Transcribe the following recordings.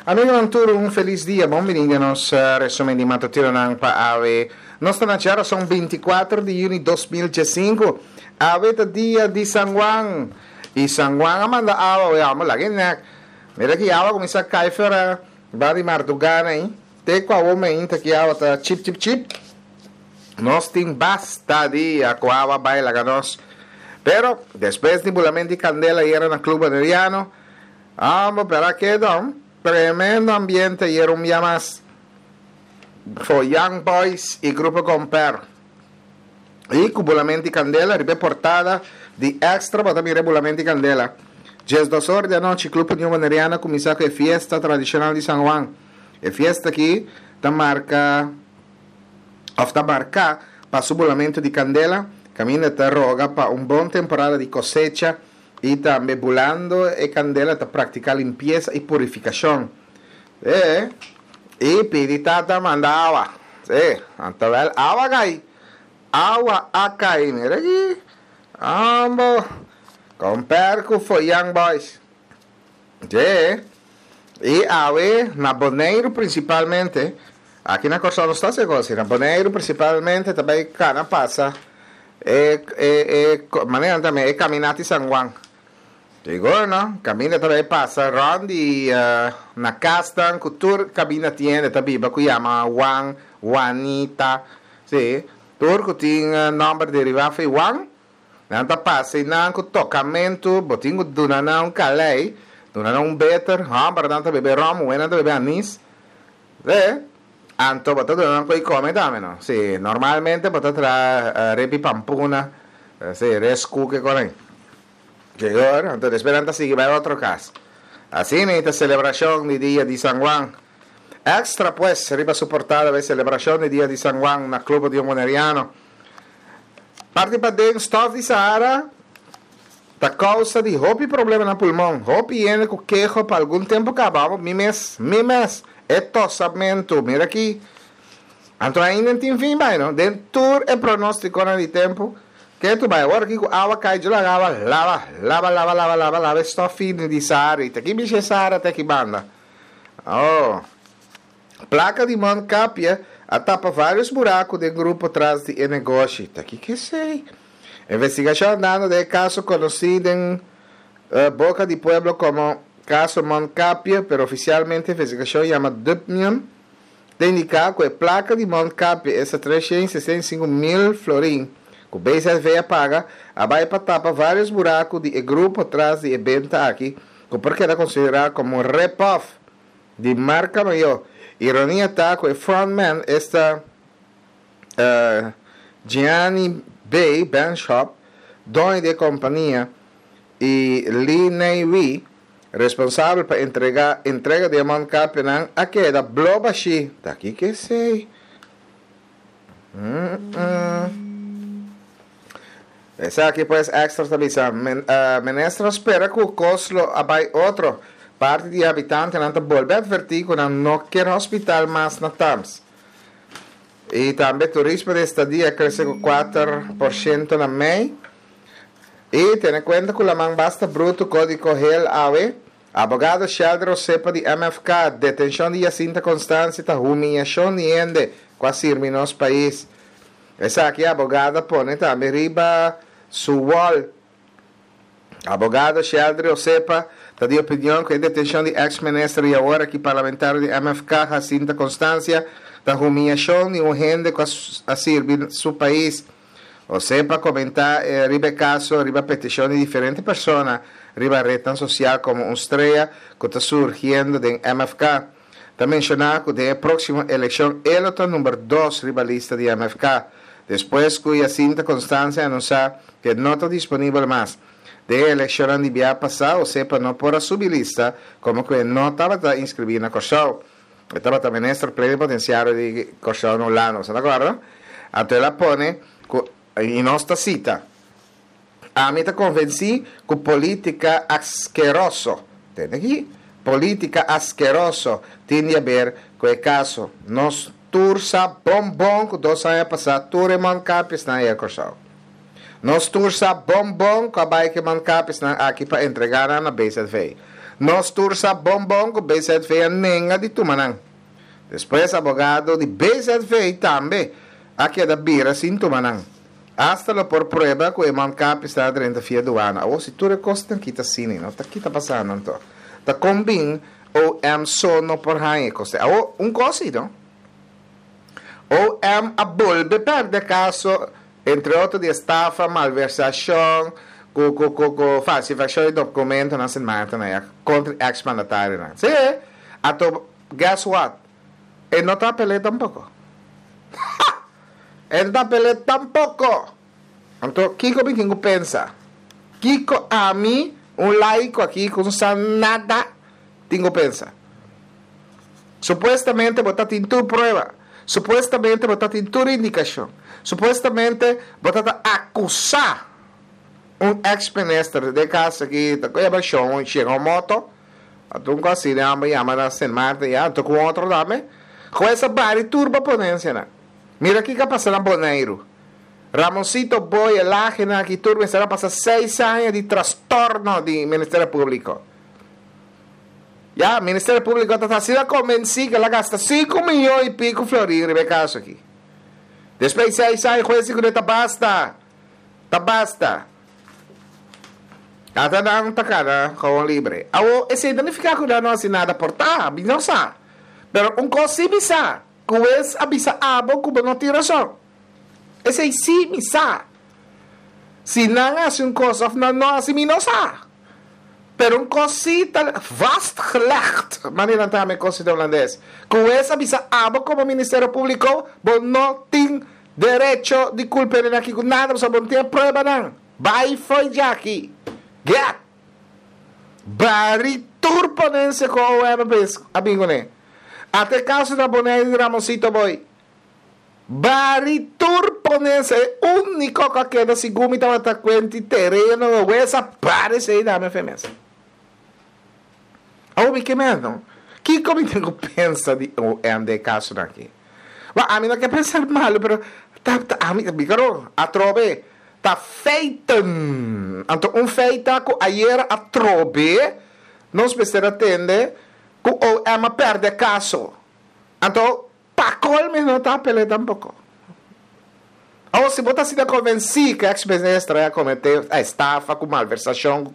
Amigo Anturo, un feliz dia. Bom-vindo nos resumen de matutino ng pa-awe. Nossa nachara são 24 de junho de 2015. Awe ta dia de San Juan. E San Juan amanda awa we amo lagi nak. Mira que awa kumisa kaifera badi mardugana hein. Te kwa wome hein ta que awa ta chip. Nós tem basta dia com awa baila ganos. Pero después de bulamento de candela e era na clube adriano. Amo para que dom. Tremendo ambiente y era un día más. Fue Young Boys y Grupo Comper. Y Bulamenti Candela, ribe portada de extra para también Bulamenti Candela. 2 horas de noche, Club Unión Baneriana comienza con fiesta tradicional de San Juan. La fiesta aquí está marca para su Bulamento de Candela. Camina te roga para un buena temporada de cosecha. Y también bulando y candela para practicar limpieza y purificación. Y piditata manda agua. Entonces, agua cae. Agua acá. Mira aquí. Ambos. Con perco for Young Boys. Y a ver, na Boneiro principalmente. Aquí na Costa no está essa coisa. Na Boneiro principalmente também cana passa. Maneira também é caminhar em San Juan. Digo, no? Camina também passa rondi na Castan, cultura camina tiene também, que chama Juanita, sim. Turco tem nome derivado de Juan, nanta passa e não com tocamento, botinho duna não calei, duna não better, para tanto bebe rum, nanta bebe anis, anto bota duna não coi come também, não? Sim, normalmente bota tra repi pampuna, sim, rescu que corre. Llegó, entonces esperando seguir para otro caso. Así en esta celebración de Día de San Juan. Extra pues, arriba soportada la celebración de Día de San Juan en el Club de Moneriano. Parte para dentro, stuff de Sahara, da causa de hopi problema no pulmão. Hopi viene com quejo para algum tempo acabamos, mi mes, é tossamento, mira aqui. Então ainda não tem fim, vai, não? Dentro é pronóstico de tempo. Que tu vai agora que a água cai de lá, lava, estou fino de Sahara, e aqui bicho Sahara, até que banda. Oh, placa de Moncapia atapa vários buracos de grupo atrás de negócio. Aqui que sei. Investigação andando de caso conhecido em Boca de Pueblo como caso Moncapia, pero oficialmente a investigação chama Dupnion. De indicar que a placa de Moncapia é 365 mil florins. O BCV paga, vai para tapa vários buracos de grupo atrás de evento aqui, porque era considerado como rip-off de marca maior. Ironia está que o frontman esta Gianni Bay Band Shop, dono de companhia, e Lee Navy, responsável para entrega de Moncapia a queda Blobashi. Daqui que sei. Essa aqui pues extra também. Menestra espera que o Coslo abai outro parte de habitantes não volve a advertir que não quer hospital mais na TAMS. E também turismo de estadia cresce com 4% na MEI. E tendo em conta que a mão basta bruto código REL AWE, abogado Sheldro Cepa de MFK, detenção de Jacinta Constância, humilhação de ende, quase irmão no nosso país. Essa aqui a abogada põe também riba su wall. Abogado Sheldro Cepa está de opinião que a detenção de ex-ministro e agora que parlamentar de MFK, Jacinta Constância, da humilhação de gente que a servir seu país. O Cepa comentar riba caso, riba petição de diferentes pessoas, riba rede social como estreia que está surgindo de MFK. Está mencionado que a próxima eleição ele está número 2 riba lista de MFK. Después que Jacinta Constância anunciou que não está disponível mais de eleição de dia passado, o CEPA não pôr a subir lista, como que não estava inscrito na Corsão. Estava também ministro plenipotenciário de Corsão no Lano, ¿se acorda? Então ela põe, em nossa cita, a mim está convencido que política asqueroso, entende aqui? Política asqueroso tem a ver com o caso. Nós tursa bombom que 2 anos passados, ture Moncapia na Ecossau. Nós tursa bombom que a bike Moncapia aqui para entregar na BCV. Nós tursa bombom com BZV nenga de Tumanang. Depois, abogado de BZV também, aqui da Bira, sim, Tumanang. Hasta lo por prueba que o man cap está dentro da aduana. Ou se tu recosta, kita sini, não? Tá aqui tá passando, não? Tá combin ou sono por rainha, costa. Ou cosi, não? Ou a bolbe perde caso, entre outros de estafa, malversação, falsificação de documento, não se mata, né? Contra ex-mandatário, né? Sim, ato, guess what? Ele não tá pelé tampoco. Ele não pelé tampoco. Então, Kiko me tenho pensa. Kiko a mim, laico aqui, com nada, tenho pensa. Supostamente, botar em tua prova. Supostamente, botar em tua indicação. Supostamente, botar acusar ex-ministro de casa que chega a moto. Então, assim, chama na San Martin, então com outro nome. Com essa barra turba ponência, né? Mira aqui que passa na Boneiro. Ramoncito Boy, lágena, que turba será passar 6 anos de transtorno do Ministério Público. Ya, Ministério Público está sendo convencido que ela gasta 5 milhões e pico florins, Rebeca, caso aqui. Depois de 6 anos, juez que tá basta. Tá basta. Até não tá cara, com livre. Esse identificar que não assinada por tá, não sabe. Pero coisa bisa, kuwes abisa abo kubo não tem razão. Esse sim misa. Se não é coisa não assim não sabe. Pero cosita vast gelegd, maneira também coisa holandês. Kuwes abisa abo como Ministério Público, bo não tem direito de culpa nem aqui com nada, só não tem prova não. Vai foi já aqui. Get. Bari turponense com o MPs, amigo né. Até caso da boneca de Ramosito Boy. Bari turponense, único que queda se gumita bata quenti terreno, essa parece aí da minha femessa. Oh, que medo. Que como tenho pensa de de caso aqui? A mim não quer pensar mal, pero a mim bicaro a trove tá feita. Então feita que ayer a trove nós precisa atender que o ama perde caso. Então pa colme não tá pele tampoco. Ou se botar se da convenci que a ex-ministra ia cometer a estafa com malversação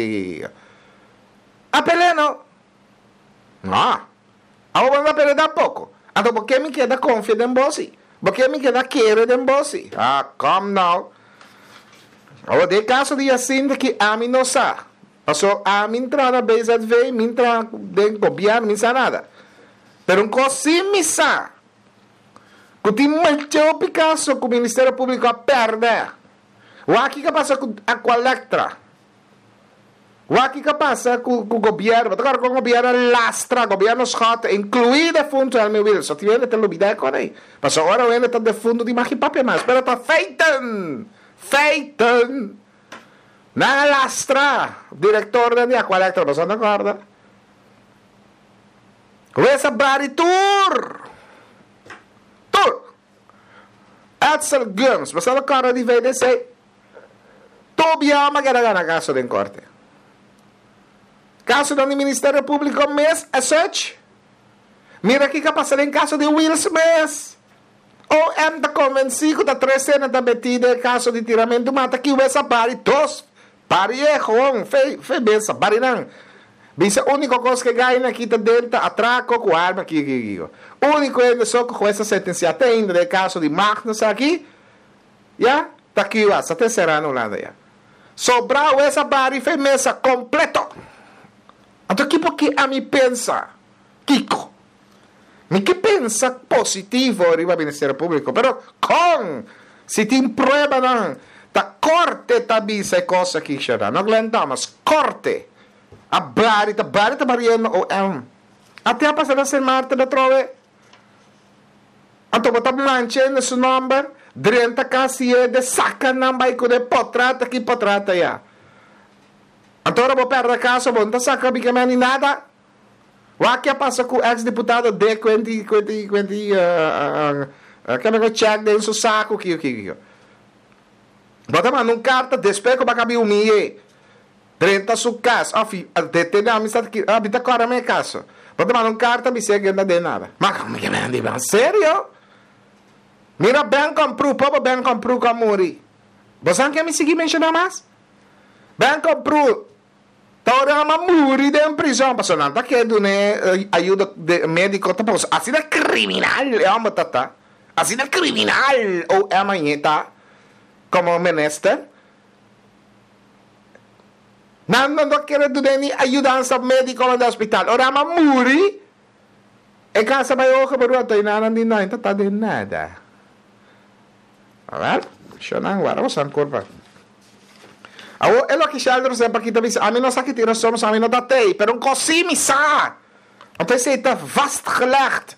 a pele não. Não. Agora não pele tampoco. Então por que me queda confiante em você? Por que me queda querer em você? Come now. Agora de caso de assim que a mim não sabe. Passou a mim entrar na BZV, me entrar no governo, não sabe nada. Pero così mi sa que tem muito Picasso que o Ministério Público a perder. O aqui que passa com a Colectra. O aqui que passa com o governo. Agora com o governo lastra, o governo schota, incluído fundo do meu vídeo. Só tivesse te olvidar com aí. Mas agora ele está de fundo de mais papel mais. Pero está feiten. Feiten. Na lastra. Diretor da minha Colectra, você não acorda? Começa a bari tour. Edsel Guns, basta na cara di VDC. Tobia magaraga na caso din korte. Caso ng Ministerio Público mes such. Mira que pasa en caso de Will Smith. O da convencido da 13 na metida el caso de tiramento mata que essa pari dos pariejo fe besa pari nang. Bisa único coisa que ganha aqui dentro atraco com arma aqui. Único é só com essa sentença tem no caso de Magnus aqui. Já tá aqui essa terceira anulada já. Sobrou essa barra e mesa completo. Então que porque a mim pensa Kiko. Me que pensa positivo arriba ao Ministério Público, pero com se tem prova não, tá corte tá bisa e coisa que será. Não aguentamos corte. A barita mariano o até a passada semana da trove. Anto botar manche no seu nome, drenta casi de saca namba com de potrata que potrata ya. Anto ora vou perder caso, bom, tá saca bica nem nada. O que passa com o ex-deputado de 20 que me check dentro do saco que. Bota mano carta, despeco para caber o mie. 30 su caso. Detém a amistade aqui. Habita agora meu caso. Pode mandar carta, me segue, não dá nada. Mas como que me diga? Sério? Mira, bem comprou, povo bem comprou com a Muri. Você não quer me seguir mencionando mais? Bem comprou. Ora uma Muri dentro da prisão. Passou não, tá querendo, né? Ajuda médico. Assim é criminal, é uma tata. Assim é criminal. Ou é amanhã, tá? Como menester. Não querendo nem ajudança médica no hospital. Ora uma Muri. E casa vai oca por outro e nada de nada, tá de nada. A ver? Deixa eu não agora, vamos a curva. É lo que Sheldon sempre aqui também. A mim não sabe que tira somos, a mim não dá tei. Pero così mi sa. Want hij zit er vastgelegd.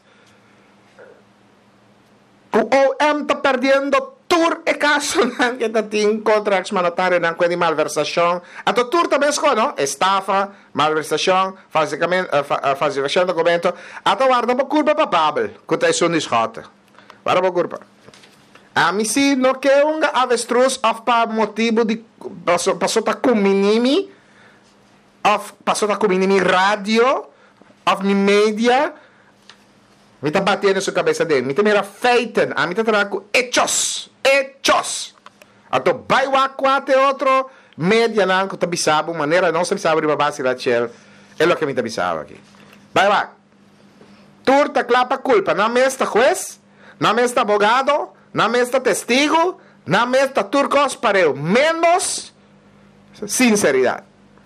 O OM está perdendo tur e caso que está tem contra ex-mandatário não com malversação. A tur também é não? Estafa, malversação, falsificação de documento. A tu guarda para culpa para Babel, que está isso niscota. Guarda para culpa. A mim sim não quer avestruz of para motivo de passou tá com minimi, of passou tá com minimi rádio, of mi media. Me está batendo na sua cabeça dele. Me também era feiten. A mim está trabalhando com hechos. Hechos. Então, vai lá com até outro média não que está bisabo, maneira não se bisabo de babá da chel. É o que me está bisabo aqui. Vai lá. Turta clapa culpa. Não me está juez, não me está abogado, não me está testigo, não me está turcos para eu. Menos sinceridade.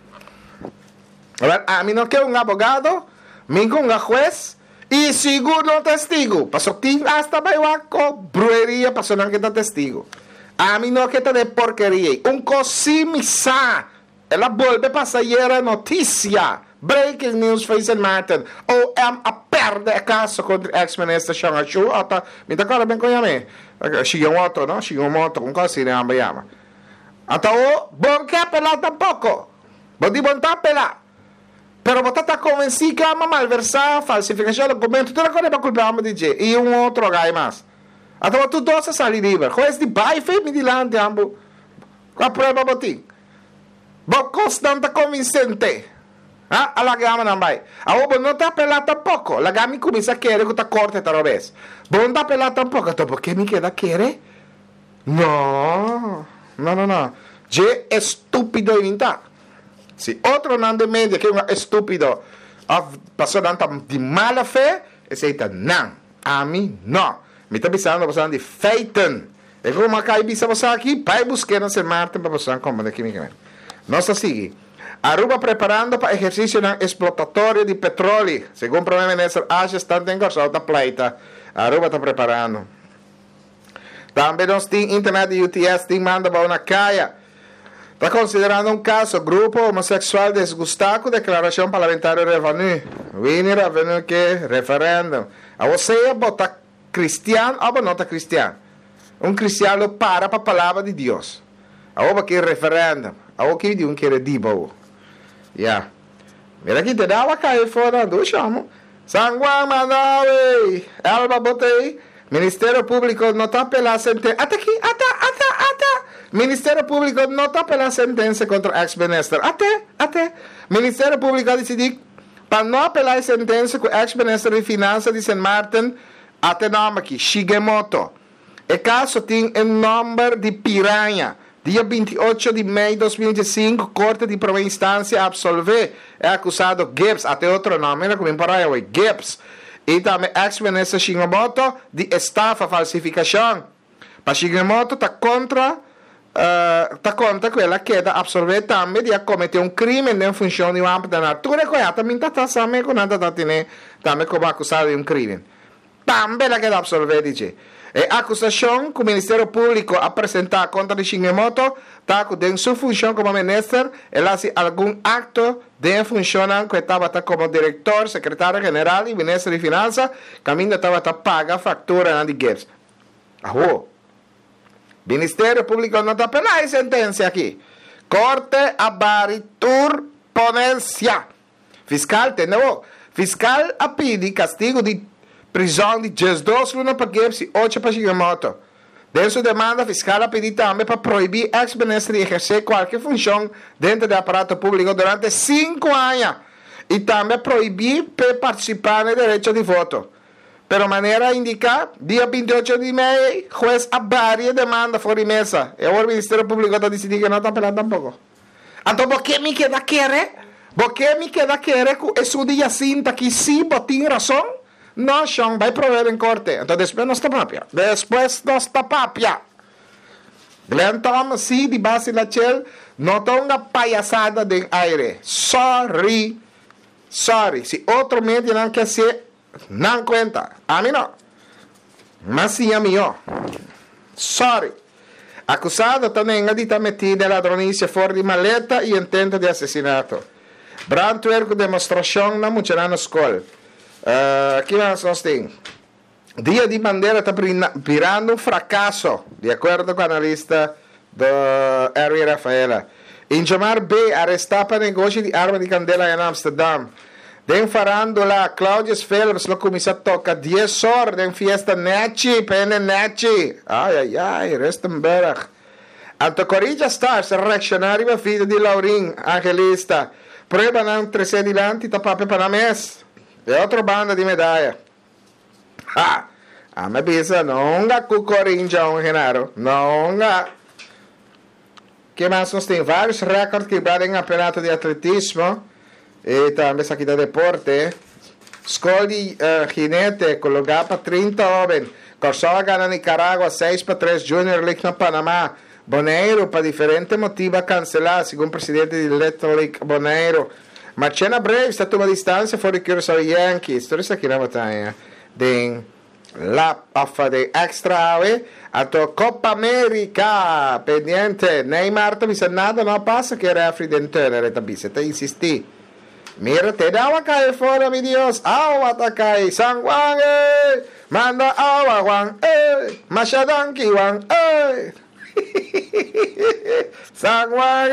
A mim não quer abogado, me quer juez, e seguro testigo. Passou que hasta baiuaco, brueria, passou não que tá testigo. A mim não que tá de porqueria. Cosimisa. Ela volve passageira notícia. Breaking news fez em Martin. OM a perde a caso contra ex-ministro Shang Chu. Me dá cara bem com ele. Shigemoto, não? Shigemoto, com coisa né, ambayama. Então, bom que apelar tampouco. Bom de bom apelar. Pero você está convencido que é uma malversação, falsificação de documento, tudo aquilo é para culpar de DJ. E outro gai mais. Então, tu dois saem livre. Juiz de baixo, me dilante, ambo. Com a prova, botim. Bom, constante convincente. A lagama não vai. A obo não está apelando tampouco. A lagama começa a querer que está corte outra vez. Bom, não está apelando tampouco. Então, por que me queda querer? Não. Je estúpido inventar. Se outro não de média que é um estúpido passou de mala fé, esse está não. A mim, não. Me está pensando passando de feiten. É como a caibisa você aqui, vai buscar na Martin para você como de química. Nossa sigue. Aruba preparando para exercício explotatório de petróleo. Segundo o primeiro-ministro, está engrossado da pleita. Aruba está preparando. Também nós temos internet de UTS, tem manda para uma caia. Está considerando um caso, grupo homossexual desgustado com declaração parlamentar de revenue. Winner revenue que referendum. A você botar cristiano ou não está cristiano? Cristiano para a palavra de Deus. A você que referendum. A você que diz que é dibo. Ya. Mira aqui, te dá uma cair fora do chamo. San Juan Manaui. Alba botei. Ministério Público não está pela sentença. Até aqui, até. Ministério Público não está pela sentença contra ex-ministro. Até. Ministério Público decidiu para não apelar a sentença com o ex-ministro de Finanças de St. Martin, até nome aqui, Shigemoto. O caso tem o número de piranha. Dia 28 de maio de 2005, Corte de Primeira Instância absolveu o acusado Gibbs, até outro nome, era como em Paraguai, Gibbs. E também ex-ministro Shigemoto de estafa, falsificação. Para Shigemoto está contra quella che da absorbe também de cometer um crime em função de uma ampla natura e também está também com nada da tine também como acusado de um crime. Também la que da absorbe dice. E acusação que o Ministério Público apresentar contra Shigemoto está com sua função como ministro ela se algum acto de função que estava como diretor, secretário geral e ministro de Finanças, caminho estava paga a factura de Gibbs. Ministério Público não está pela sentença aqui. Corte a baritur ponência. Fiscal, entendeu? Fiscal a pedir castigo de prisão de 12 lunas para Gibbs e 8 para Shigemoto. De sua demanda, fiscal ha pedido também para proibir ex-ministro de exercer qualquer função dentro do aparato público durante 5 anos. E também proibir para participar no direito de voto. Pero maneira indicar, dia 28 de maio, juez a várias demandas fora de mesa. E o Ministério Público está decidindo que não está apelando tampouco. Então, por que me queda querer? Por que me queda querer que isso dia cinta que sim, tem razão? Não, Sean, vai provar em corte. Então, depois nós está papia. Depois nós está papia. Glenn Thomas, sim, de base da Chel, não tem uma palhaçada de aire. Sorry. Se outro médio não quer ser, não conta. A mim não. Mas sim a mim, ó. Sorry. Acusado também de estar metido em ladronícia fora de maleta e intento de assassinato. Brantuer com demonstração na Muchará na escola. Aqui nós temos. Dia de bandeira está virando um fracasso, de acordo com o analista do Harry Rafaela. Injamar B. arrestado para negócio de arma de candela em Amsterdam. Den farandola, Claudius Phelps lo começou a tocar 10 horas em fiesta Nachi, pene Nachi. Ai, Restenberg. Anto Corrija Stars, reaccionário a filho de Laurin, angelista. Prova não trece adiante, tapape para mês. É outra banda de medalha. A me bisa, não há com Corinthians, Genaro. Não há. Que mais nós temos? Vários recordes quebrados em campeonato de atletismo. E também aqui da deporte. Escola de jinete colocava 30 homens. Corsova ganha Nicarágua 6-3 Junior League na Panamá. Boneiro, para diferentes motivos, cancelar, segundo o presidente de Electro League Boneiro. Marchena Brave está a uma distância fora de Curaçao Yankees. Tudo isso aqui na batalha. Den la offa de extra ave a to Copa América pendiente. Neymar te dice nada, no pasa que era Fridentener, te insistí. Mira, te daba caer fuera, mi Dios. Agua te cae, San Juan, manda agua, Juan, Machadanki, Juan, San Juan,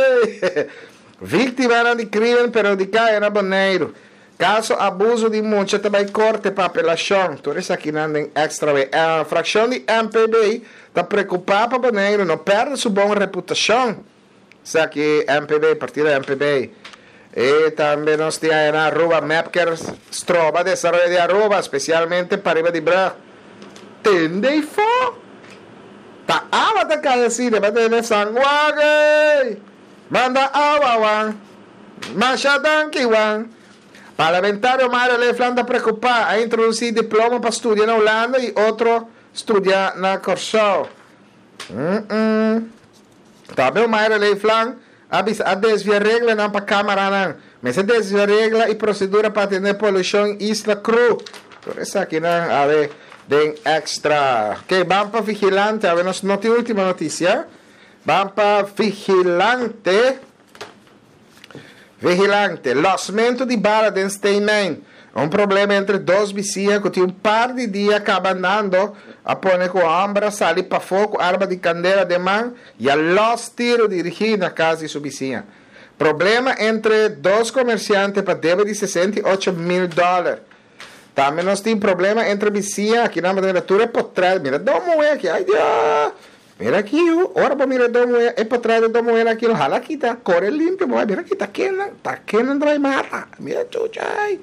víctima de crime, pero de cair na Boneiro. Caso abuso de mucha também corte para apelação. Tudo isso aqui não tem extra. A fração de MPB está preocupada para Boneiro não perde sua boa reputação. Isso aqui MPB, partida MPB. E também nós temos aí na Aruba Mapkers, Stroba, desenvolvimento de Aruba, especialmente para riba de Bra. Tende fo. Tá água tá caindo assim, deve ter San Juan. Manda água, Juan. Machadanki, Juan. Parlamentario Mario Lefland está preocupado a introduzir diploma para estudar na Holanda e outro estudar na Curaçao. Também o Mario Lefland a desviar regra não para a Câmara, mas a desviar regra e procedura para atender poluição em Isla Cruz. Por isso aqui não a ver tem extra. Ok, vamos para vigilante, a ver, não tem última notícia. Vamos para vigilante. Vigilante, lançamento de bala de Steinman. Um problema entre dois vizinhos que tinham par de dias acabando a pôr com a ambra, sair para fogo, arma de candela de mão e a los tiros dirigidos na casa de sua vizinha. Problema entre dois comerciantes para débito de $68,000. Também nós temos problema entre vizinhas aqui na temperatura por trás. Mira, dá uma moeda aqui. Ai, Deus. Mira aqui, ora para mirar da moeda, é para trás da moeda aqui, jala aqui, tá, corre limpo, mira aqui, tá querendo entrar e mata, mira chuchay,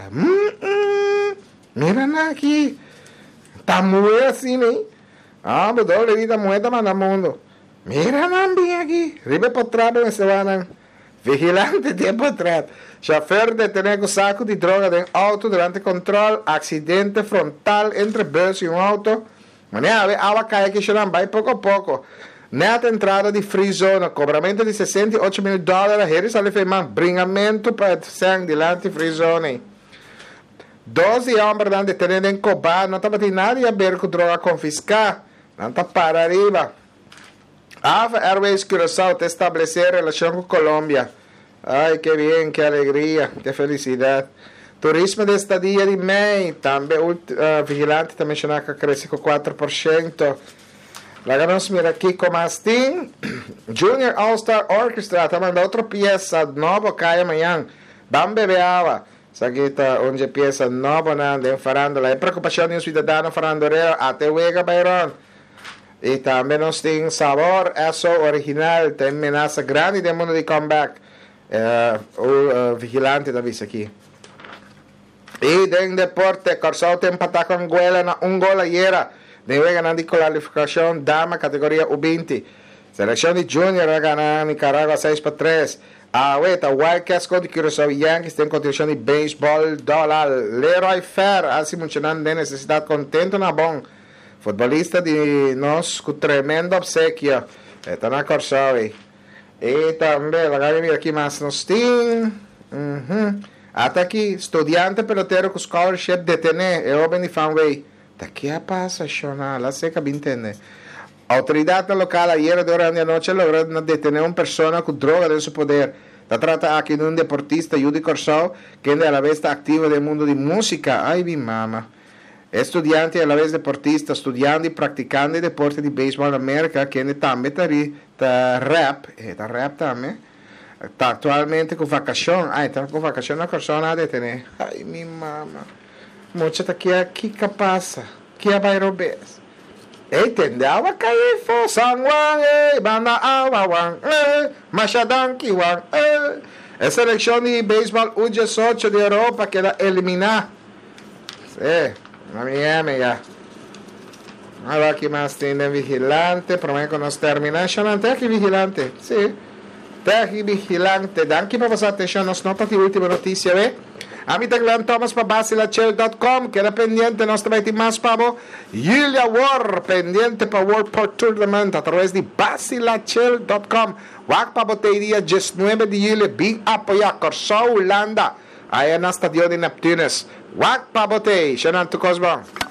mira na aqui, tá moeda assim, né? Mas doble vida moeda manda mundo, mira na bem aqui, ribe por trás, onde se van, vigilante tempo atrás, chofer detenido com saco de droga de auto durante controle, acidente frontal entre bus e auto. Maneira, a água cai aqui, vai pouco a pouco. Neta entrada de free zone, cobramento de $68,000, eles ali fez bringamento para sangue delante free zone. 12 homens detenidos em Cobá, não estava tendo nada a ver com droga confiscar, não está para arriba. Ava Airways Curaçao te estabelecer relação com Colômbia. Ai, que bem, que alegria, que felicidade. Turismo de estadia de MEI, também vigilante também mencionar que cresce com 4%. Lá nós mira aqui como assim, Junior All-Star Orchestra, está mandando outra peça nova, cai amanhã. Vamos beber água. Isso aqui está onde peça nova, não, de farandola. É preocupação de um cidadão farandoreiro, até o Ega Bayron. Y también nos tiene sabor, eso original, tem amenaza grande del mundo de comeback. Vigilante da vista aqui. E em deporte, Corsau tem empatado com Angola na gol ayer. Deve ganhar de qualificação dama categoria U20. Seleção de Júnior vai ganhar Nicarágua 6-3. A Weta Wildcats contra Curaçao Yankees tem continuação de beisebol dólar. Leroy Fer, assim mencionando de necessidade contento na bom. Futbolista de nós com tremendo obsequio. Está na Corsau. E também, mira aqui mais nos tem. Até aqui, estudante pelotero com scholarship de Tene, é o de Fanway. Daqui a passa, Shona, la seca bem entende. Autoridade local ayer durante a noite lograram detener uma pessoa com droga em seu poder. Se trata aqui de um deportista, Yudi Corsau, que a la vez está ativo no mundo de música. Ai, mi mama. Estudiante a la vez deportista, estudiando e praticando deporte de beisebol na América, que também está rap, está rap também. Está atualmente com vacação. Está com vacação na Corsau nada de ter. Ai, mi mama. Mucha aqui capaz. Que a vai roubar. Entendeu? A cair for San Juan, banda awawan, Machadão Kiwan, a seleção de beisebol U18 de Europa que era eliminar. Na minha amiga. Agora aqui mais tem vigilante, prometo que nós terminamos. Até aqui vigilante, sim. Até aqui vigilante. Danke para vossa atenção. Nós não para a última notícia, né? A mim taglan Thomas para basilachel.com, que era pendiente, nós também temos mais para Julia War, pendiente para World Port Tournament, através de basilachel.com. Wak para boteiria 19 de julho, bem apoiar Corsau, Holanda, aí na estadio de Neptunes. Wak para botei, Xananto Cosmo.